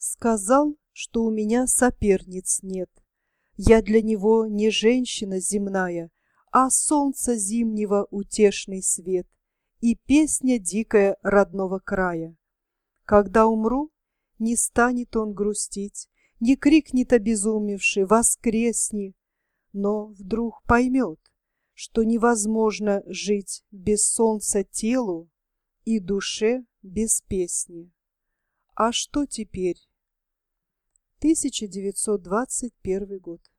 Сказал, что у меня соперниц нет. Я для него не женщина земная, а солнца зимнего утешный свет и песня дикая родного края. Когда умру, не станет он грустить, не крикнет обезумевший «Воскресни!», но вдруг поймет, что невозможно жить без солнца телу и душе без песни. А что теперь? 1921 год.